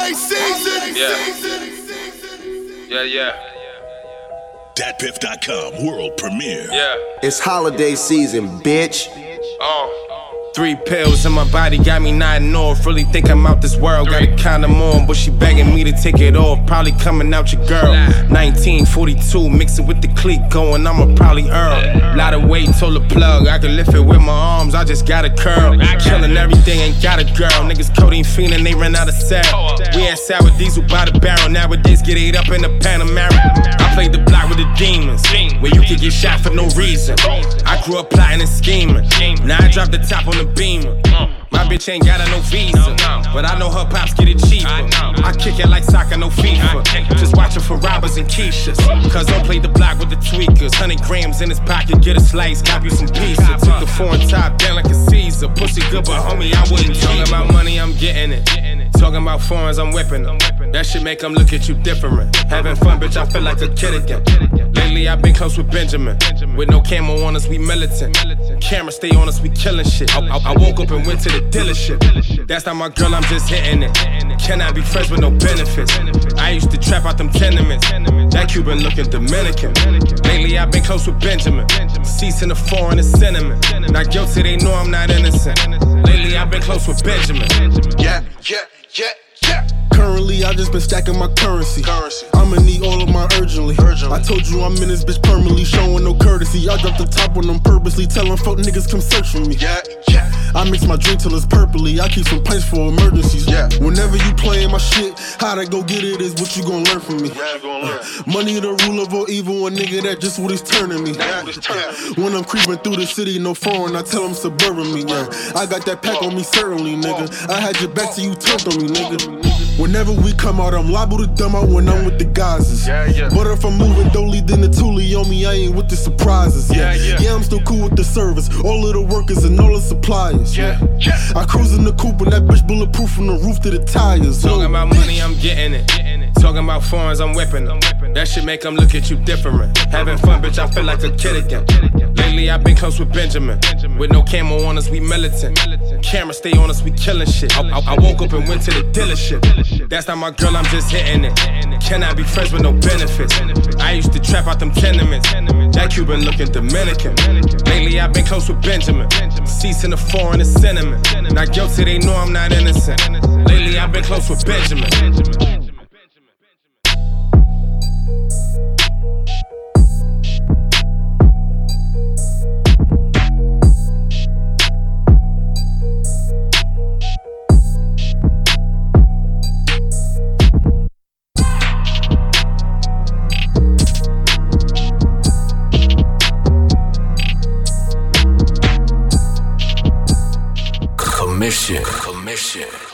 Holiday season. Yeah. DatPiff.com world premiere. Yeah. It's holiday season, bitch. 3 pills in my body got me nodding off. Really think I'm out this world. Gotta count them on, but she begging me to take it off. Probably coming out your girl. 1942, mixing with the clique going. I'ma probably earn. Lot of weight, told the plug. I can lift it with my arms. I just got a curl. Killing everything, ain't got a girl. Niggas codeine fiendin', they ran out of cell. We had sour diesel by the barrel. Nowadays get ate up in the Panamera. I played the block with the demons, where you could get shot for no reason. I grew up plotting and scheming. Now I drop the top on the Beamer. My bitch ain't got no visa, but I know her pops get it cheaper. I kick it like soccer, no FIFA. Just watching for robbers and Keishas. Cause don't play the block with the tweakers. 100 grams in his pocket, get a slice, cop you some pizza. Took the foreign top down like a Caesar. Pussy good, but homie, I wouldn't talk about money, I'm getting it. Talking about foreigns, I'm whipping them. That shit make them look at you different. Having fun, bitch, I feel like a kid again. Lately, I've been close with Benjamin. With no camo on us, we militant. Camera stay on us, we killing shit. I woke up and went to the dealership. That's not my girl, I'm just hitting it. Cannot be friends with no benefits. I used to trap out them tenements. That Cuban looking Dominican. Lately, I've been close with Benjamin. Ceasing the foreign and cinnamon. Not guilty, they know I'm not innocent. Lately, I've been close with Benjamin. Yeah. Currently, I just been stacking my currency. I'ma need all of my urgently. I told you I'm in this bitch permanently, showing no courtesy. I dropped the top on them purposely, telling fuck niggas come search for me. I mix my drink till it's purpley. I keep some pints for emergencies. Whenever you playin' my shit, how to go get it is what you gon' learn from me. Money the rule of all evil, a nigga that just what he's turning me. When I'm creeping through the city, no foreign, I tell them suburban me. I got that pack on me certainly, nigga. I had your back till you turned on me, nigga. Whenever we come out, I'm liable to dumb out when I'm with the guys. But if I'm moving dolly, then the toolie on me, I ain't with the surprises. Yeah, I'm still cool with the service, all of the workers and all the suppliers. I cruise in the coupe and that bitch bulletproof from the roof to the tires. Talking about money, I'm getting it. Talking about foreigns, I'm whipping them. That shit make them look at you different. Having fun, bitch, I feel like a kid again. Lately, I've been close with Benjamin. With no camo on us, we militant. Camera stay on us, we killing shit. I woke up and went to the dealership. That's not my girl, I'm just hitting it. Cannot be friends with no benefits. I used to trap out them tenements. That Cuban looking Dominican. Lately, I've been close with Benjamin. Ceasing the foreign and cinnamon. Not guilty, they know I'm not innocent. Lately, I've been close with Benjamin. Commission.